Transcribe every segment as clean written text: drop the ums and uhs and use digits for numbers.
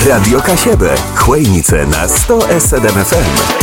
Radio Kasiebę, Chojnice na 100 SDM FM.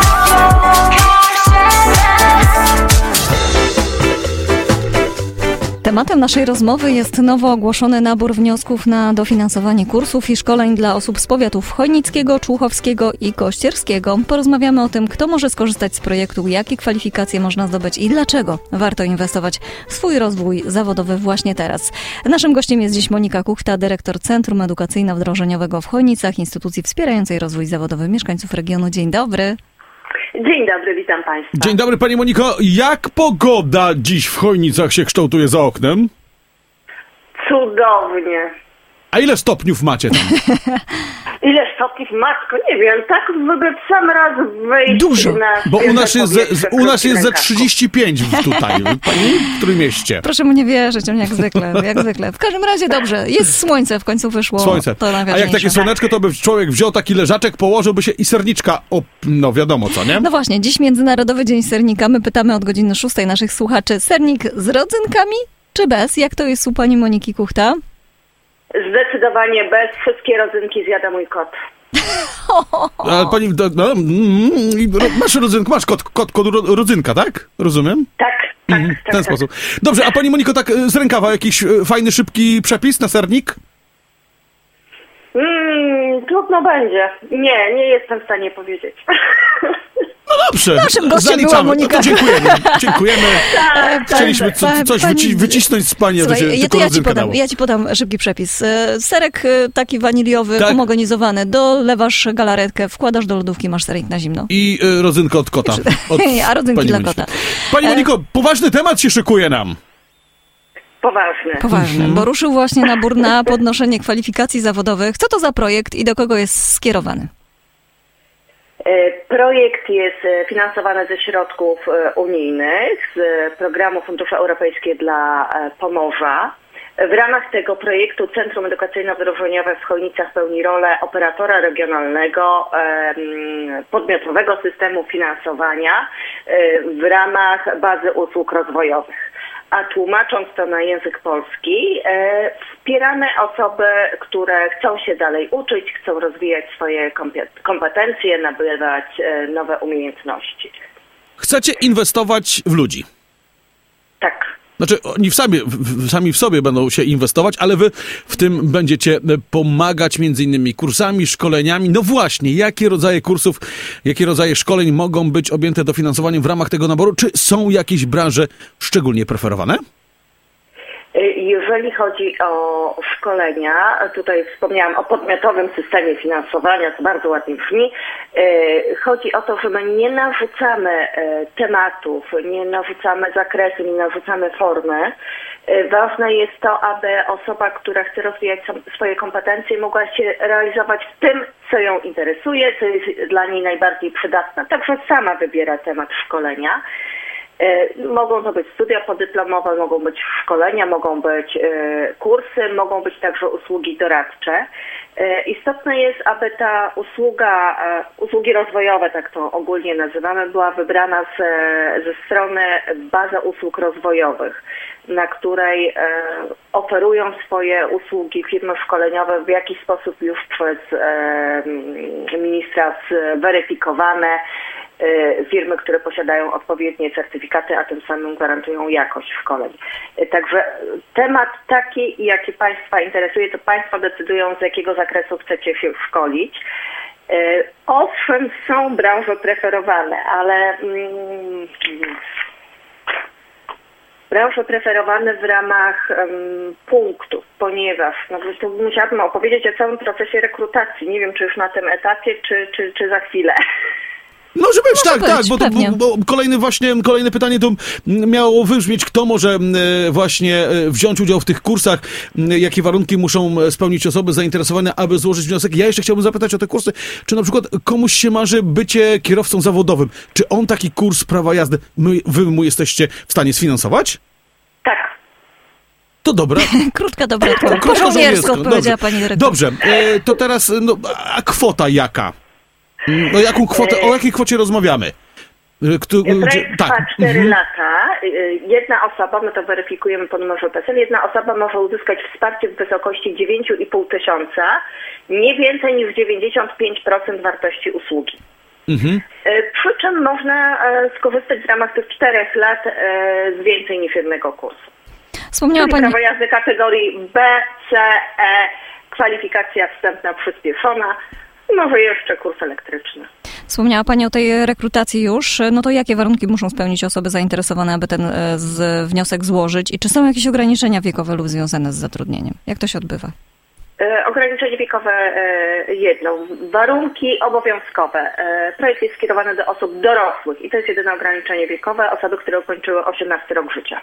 Tematem naszej rozmowy jest nowo ogłoszony nabór wniosków na dofinansowanie kursów i szkoleń dla osób z powiatów chojnickiego, człuchowskiego i kościerskiego. Porozmawiamy o tym, kto może skorzystać z projektu, jakie kwalifikacje można zdobyć i dlaczego warto inwestować w swój rozwój zawodowy właśnie teraz. Naszym gościem jest dziś Monika Kuchta, dyrektor Centrum Edukacyjno-Wdrożeniowego w Chojnicach, instytucji wspierającej rozwój zawodowy mieszkańców regionu. Dzień dobry. Dzień dobry, witam Państwa. Dzień dobry Pani Moniko. Jak pogoda dziś w Chojnicach się kształtuje za oknem? Cudownie. A ile stopniów macie tam? Ile stopniów, matko, nie wiem, tak by w sam raz wyjść. Dużo, na Bo u nas jest ze rękawką. 35 tutaj. Pani w którym mieście? Proszę mu nie wierzyć, on jak zwykle, jak zwykle. W każdym razie dobrze, jest słońce, w końcu wyszło. Słońce. To A jak najważniejsze. takie słoneczko, to by człowiek wziął taki leżaczek, położyłby się i serniczka, no wiadomo co, nie? No właśnie, dziś Międzynarodowy Dzień Sernika. My pytamy od godziny 6 naszych słuchaczy, sernik z rodzynkami czy bez? Jak to jest u Pani Moniki Kuchta? Zdecydowanie bez, wszystkie rodzynki zjada mój kot. A pani, masz rodzynkę, masz kod rodzynka, tak? Rozumiem? Tak, W ten sposób. Dobrze, a Pani Moniko, tak z rękawa jakiś fajny, szybki przepis na sernik? Trudno będzie. Nie jestem w stanie powiedzieć. No dobrze, Naszym gościem była zaliczamy. Monika. No to dziękujemy. Chcieliśmy coś wycisnąć z Pani, a to się Słuchaj, tylko rodzynka dało. ja ci podam szybki przepis. Serek taki waniliowy, Tak. homogenizowany, dolewasz galaretkę, wkładasz do lodówki, masz sernik na zimno. I rodzynkę od kota. A rodzynki Pani dla Moniki. kota. Pani Moniko, poważny temat się szykuje nam. Poważne. Bo ruszył właśnie nabór na podnoszenie kwalifikacji zawodowych. Co to za projekt i do kogo jest skierowany? Projekt jest finansowany ze środków unijnych, z programu Fundusze Europejskie dla Pomorza. W ramach tego projektu Centrum Edukacyjno-Wdrożeniowe w Chojnicach pełni rolę operatora regionalnego, podmiotowego systemu finansowania w ramach bazy usług rozwojowych. A tłumacząc to na język polski, wspieramy osoby, które chcą się dalej uczyć, chcą rozwijać swoje kompetencje, nabywać nowe umiejętności. Chcecie inwestować w ludzi. Tak. Znaczy, oni sami w sobie będą się inwestować, ale wy w tym będziecie pomagać między innymi kursami, szkoleniami. No właśnie, jakie rodzaje kursów, jakie rodzaje szkoleń mogą być objęte dofinansowaniem w ramach tego naboru? Czy są jakieś branże szczególnie preferowane? Jeżeli chodzi o szkolenia, tutaj wspomniałam o podmiotowym systemie finansowania, to bardzo ładnie brzmi. Chodzi o to, że my nie narzucamy tematów, nie narzucamy zakresu, nie narzucamy formy. Ważne jest to, aby osoba, która chce rozwijać swoje kompetencje, mogła się realizować w tym, co ją interesuje, co jest dla niej najbardziej przydatne. Także sama wybiera temat szkolenia. Mogą to być studia podyplomowe, mogą być szkolenia, mogą być kursy, mogą być także usługi doradcze. Istotne jest, aby ta usługi rozwojowe, tak to ogólnie nazywamy, była wybrana ze strony bazy usług rozwojowych, na której oferują swoje usługi firmy szkoleniowe w jakiś sposób już przez ministra zweryfikowane, firmy, które posiadają odpowiednie certyfikaty, a tym samym gwarantują jakość szkoleń. Także temat taki, jaki Państwa interesuje, to Państwo decydują, z jakiego zakresu chcecie się szkolić. Owszem, są branże preferowane, ale branże preferowane w ramach punktów, ponieważ tu musiałabym opowiedzieć o całym procesie rekrutacji. Nie wiem, czy już na tym etapie, czy za chwilę. Może być, tak, bo kolejne pytanie to miało wybrzmieć, kto może właśnie wziąć udział w tych kursach, jakie warunki muszą spełnić osoby zainteresowane, aby złożyć wniosek. Ja jeszcze chciałbym zapytać o te kursy, czy na przykład komuś się marzy bycie kierowcą zawodowym, czy on taki kurs prawa jazdy, wy mu jesteście w stanie sfinansować? Tak. To dobra. Krótka dobra odpowiedź. Po żołniersku odpowiedziała Pani dyrektor. Dobrze, to teraz, a kwota jaka? O jakiej kwocie rozmawiamy? Projekt trwa 4 lata. Jedna osoba, my to weryfikujemy po numerze PESEL, jedna osoba może uzyskać wsparcie w wysokości 9,5 tysiąca, nie więcej niż 95% wartości usługi. Przy czym można skorzystać w ramach tych 4 lat z więcej niż jednego kursu. Wspomniała Czyli Pani... prawo jazdy kategorii B, C, E, kwalifikacja wstępna przyspieszona, może jeszcze kurs elektryczny. Wspomniała Pani o tej rekrutacji już. No to jakie warunki muszą spełnić osoby zainteresowane, aby ten wniosek złożyć? I czy są jakieś ograniczenia wiekowe lub związane z zatrudnieniem? Jak to się odbywa? Ograniczenie wiekowe jedno. Warunki obowiązkowe. Projekt jest skierowany do osób dorosłych i to jest jedyne ograniczenie wiekowe, osoby, które ukończyły 18 rok życia.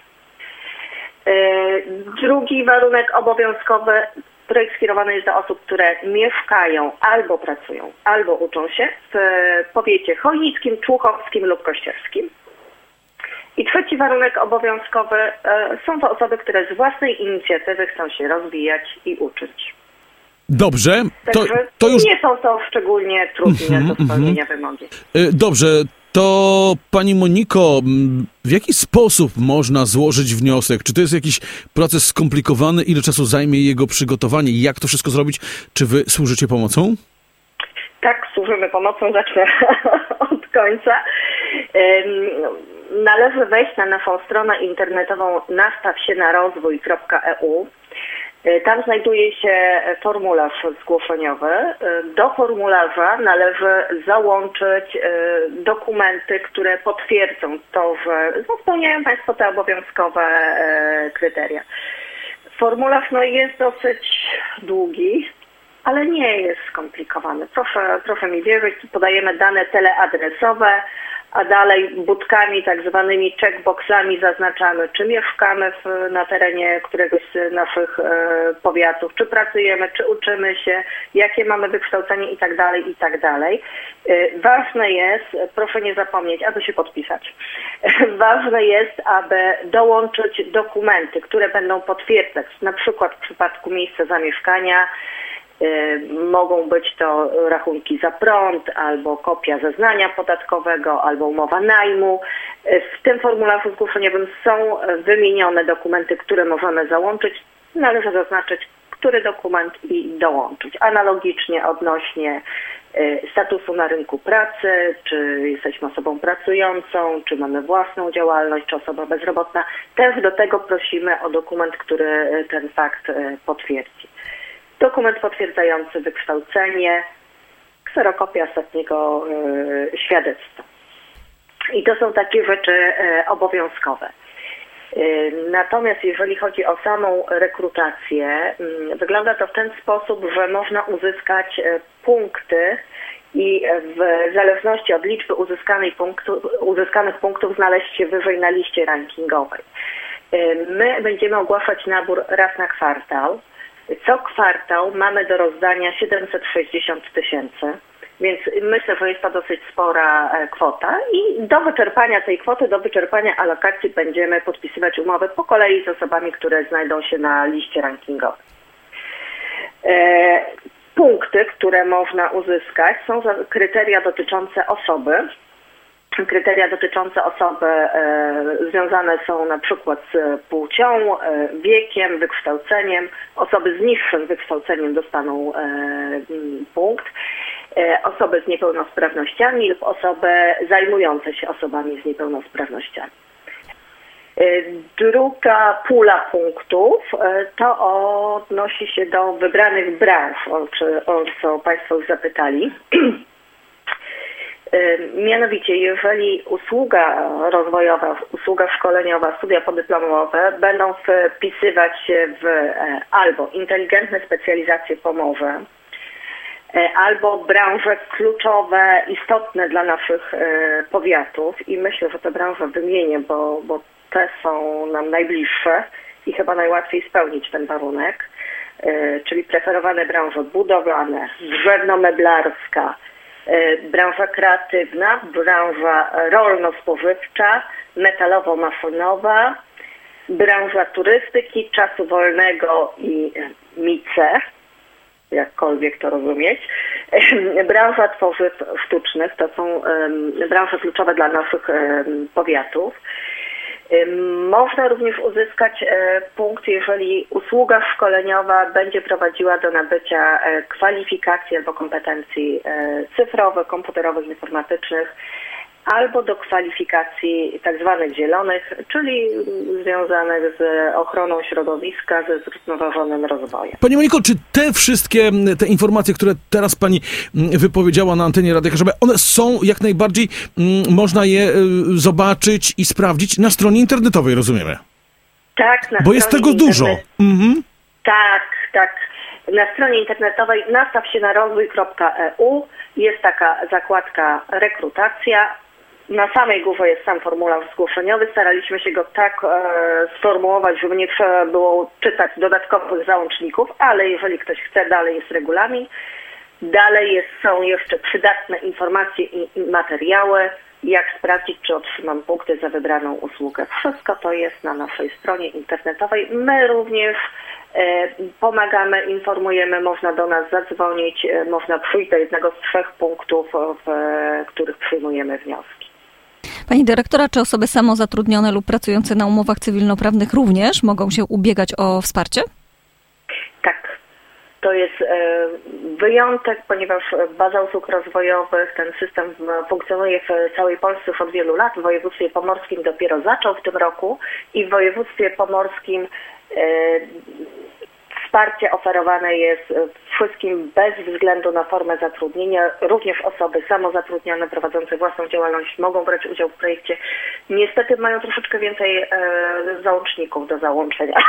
Drugi warunek obowiązkowy. Projekt skierowany jest do osób, które mieszkają albo pracują, albo uczą się w powiecie chojnickim, człuchowskim lub kościerskim. I trzeci warunek obowiązkowy są to osoby, które z własnej inicjatywy chcą się rozwijać i uczyć. Dobrze. To już... Nie są to szczególnie trudne do spełnienia wymogi. Dobrze. To Pani Moniko, w jaki sposób można złożyć wniosek? Czy to jest jakiś proces skomplikowany? Ile czasu zajmie jego przygotowanie? Jak to wszystko zrobić? Czy Wy służycie pomocą? Tak, służymy pomocą. Zacznę od końca. Należy wejść na naszą stronę internetową nastawsienarozwój.eu. Tam znajduje się formularz zgłoszeniowy. Do formularza należy załączyć dokumenty, które potwierdzą to, że spełniają Państwo te obowiązkowe kryteria. Formularz jest dosyć długi, ale nie jest skomplikowany. Proszę mi wierzyć, podajemy dane teleadresowe, a dalej budkami, tak zwanymi checkboxami zaznaczamy, czy mieszkamy na terenie któregoś z naszych powiatów, czy pracujemy, czy uczymy się, jakie mamy wykształcenie i tak dalej. Ważne jest, proszę nie zapomnieć, aby się podpisać. Ważne jest, aby dołączyć dokumenty, które będą potwierdzać, na przykład w przypadku miejsca zamieszkania, mogą być to rachunki za prąd, albo kopia zeznania podatkowego, albo umowa najmu. W tym formularzu zgłoszeniowym są wymienione dokumenty, które możemy załączyć. Należy zaznaczyć, który dokument i dołączyć. Analogicznie odnośnie statusu na rynku pracy, czy jesteśmy osobą pracującą, czy mamy własną działalność, czy osoba bezrobotna. Też do tego prosimy o dokument, który ten fakt potwierdzi. Dokument potwierdzający wykształcenie, kserokopia ostatniego świadectwa. I to są takie rzeczy obowiązkowe. Natomiast jeżeli chodzi o samą rekrutację, wygląda to w ten sposób, że można uzyskać punkty i w zależności od liczby uzyskanych punktów znaleźć się wyżej na liście rankingowej. My będziemy ogłaszać nabór raz na kwartał. Co kwartał mamy do rozdania 760 000, więc myślę, że jest to dosyć spora kwota i do wyczerpania tej kwoty, do wyczerpania alokacji będziemy podpisywać umowy po kolei z osobami, które znajdą się na liście rankingowej. Punkty, które można uzyskać, są kryteria dotyczące osoby. Kryteria dotyczące osoby związane są na przykład z płcią, wiekiem, wykształceniem. Osoby z niższym wykształceniem dostaną punkt. Osoby z niepełnosprawnościami lub osoby zajmujące się osobami z niepełnosprawnościami. Druga pula punktów to odnosi się do wybranych branż, o co Państwo już zapytali. Mianowicie, jeżeli usługa rozwojowa, usługa szkoleniowa, studia podyplomowe będą wpisywać się w albo inteligentne specjalizacje pomoże, albo branże kluczowe, istotne dla naszych powiatów i myślę, że te branże wymienię, bo te są nam najbliższe i chyba najłatwiej spełnić ten warunek, czyli preferowane branże budowlane, drzewno-meblarska, branża kreatywna, branża rolno-spożywcza, metalowo-maszynowa, branża turystyki, czasu wolnego i MICE, jakkolwiek to rozumieć, Branża tworzyw sztucznych to są branże kluczowe dla naszych powiatów. Można również uzyskać punkt, jeżeli usługa szkoleniowa będzie prowadziła do nabycia kwalifikacji albo kompetencji cyfrowych, komputerowych, informatycznych, albo do kwalifikacji tak zwanych zielonych, czyli związanych z ochroną środowiska, ze zrównoważonym rozwojem. Pani Moniko, czy te wszystkie te informacje, które teraz Pani wypowiedziała na antenie Radia Chorzowa, one są jak najbardziej, można je zobaczyć i sprawdzić na stronie internetowej, rozumiemy? Tak, bo jest tego dużo. Tak. Na stronie internetowej nastaw się na rozwój.eu jest taka zakładka rekrutacja. Na samej górze jest sam formularz zgłoszeniowy. Staraliśmy się go tak sformułować, żeby nie trzeba było czytać dodatkowych załączników, ale jeżeli ktoś chce, dalej jest regulamin. Dalej są jeszcze przydatne informacje i materiały, jak sprawdzić, czy otrzymam punkty za wybraną usługę. Wszystko to jest na naszej stronie internetowej. My również pomagamy, informujemy, można do nas zadzwonić, można przyjść do jednego z 3 punktów, w których przyjmujemy wnioski. Pani dyrektora, czy osoby samozatrudnione lub pracujące na umowach cywilnoprawnych również mogą się ubiegać o wsparcie? Tak. To jest wyjątek, ponieważ baza usług rozwojowych, ten system funkcjonuje w całej Polsce już od wielu lat. W województwie pomorskim dopiero zaczął w tym roku i w województwie pomorskim wsparcie oferowane jest wszystkim bez względu na formę zatrudnienia. Również osoby samozatrudnione prowadzące własną działalność mogą brać udział w projekcie. Niestety mają troszeczkę więcej załączników do załączenia.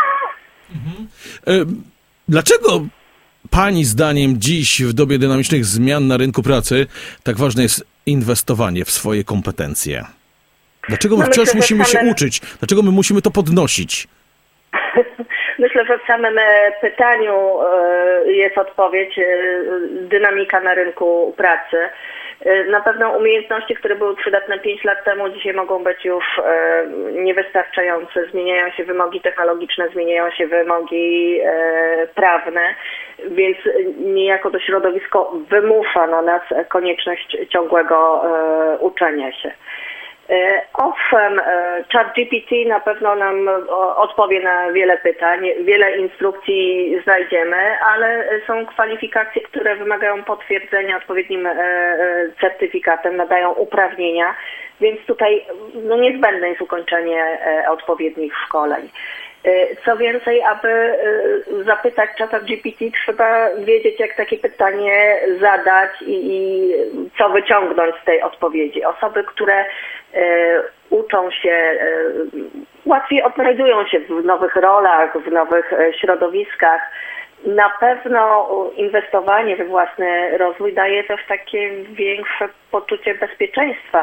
Dlaczego Pani zdaniem dziś w dobie dynamicznych zmian na rynku pracy tak ważne jest inwestowanie w swoje kompetencje? Dlaczego my wciąż musimy się uczyć? Dlaczego my musimy to podnosić? Myślę, że w samym pytaniu jest odpowiedź, dynamika na rynku pracy. Na pewno umiejętności, które były przydatne 5 lat temu, dzisiaj mogą być już niewystarczające. Zmieniają się wymogi technologiczne, zmieniają się wymogi prawne, więc niejako to środowisko wymusza na nas konieczność ciągłego uczenia się. Owszem, ChatGPT na pewno nam odpowie na wiele pytań, wiele instrukcji znajdziemy, ale są kwalifikacje, które wymagają potwierdzenia odpowiednim certyfikatem, nadają uprawnienia, więc tutaj niezbędne jest ukończenie odpowiednich szkoleń. Co więcej, aby zapytać ChatGPT, trzeba wiedzieć, jak takie pytanie zadać i co wyciągnąć z tej odpowiedzi. Osoby, które uczą się, łatwiej odnajdują się w nowych rolach, w nowych środowiskach. Na pewno inwestowanie we własny rozwój daje też takie większe poczucie bezpieczeństwa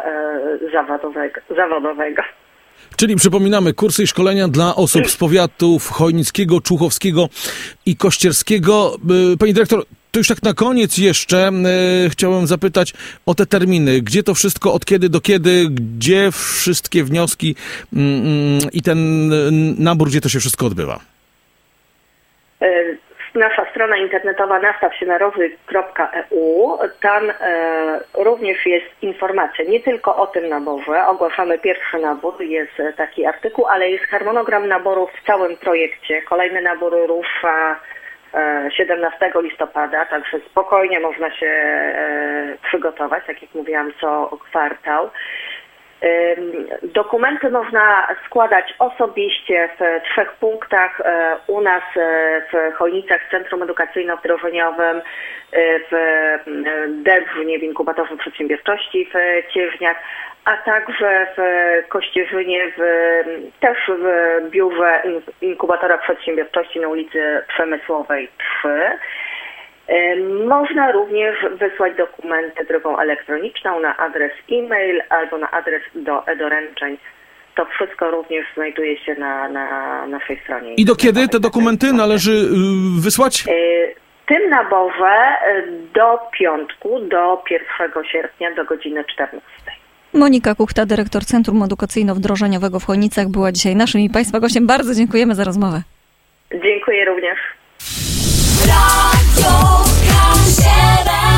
zawodowego. Czyli przypominamy, kursy i szkolenia dla osób z powiatów chojnickiego, człuchowskiego i kościerskiego. Pani dyrektor, to już tak na koniec jeszcze chciałem zapytać o te terminy. Gdzie to wszystko, od kiedy do kiedy, gdzie wszystkie wnioski i ten nabór, gdzie to się wszystko odbywa? Nasza strona internetowa nastaw się na rozwój.eu. Tam również jest informacja nie tylko o tym naborze. Ogłaszamy pierwszy nabór, jest taki artykuł, ale jest harmonogram naboru w całym projekcie. Kolejny nabór rusza 17 listopada, także spokojnie można się przygotować, tak jak mówiłam, co kwartał. Dokumenty można składać osobiście w 3 punktach. U nas w Chojnicach w Centrum Edukacyjno-Wdrożeniowym, w Dębnie w Inkubatorze Przedsiębiorczości w Cieżniach, a także w Kościerzynie, też w biurze Inkubatora Przedsiębiorczości na ulicy Przemysłowej 3. Można również wysłać dokumenty drogą elektroniczną na adres e-mail albo na adres do e-doręczeń. To wszystko również znajduje się na naszej stronie. I do kiedy te dokumenty należy wysłać? W tym naborze do piątku, do 1 sierpnia do godziny 14. Monika Kuchta, dyrektor Centrum Edukacyjno-Wdrożeniowego w Chojnicach, była dzisiaj naszym i Państwa gościem. Bardzo dziękujemy za rozmowę. Dziękuję również. Radio 7.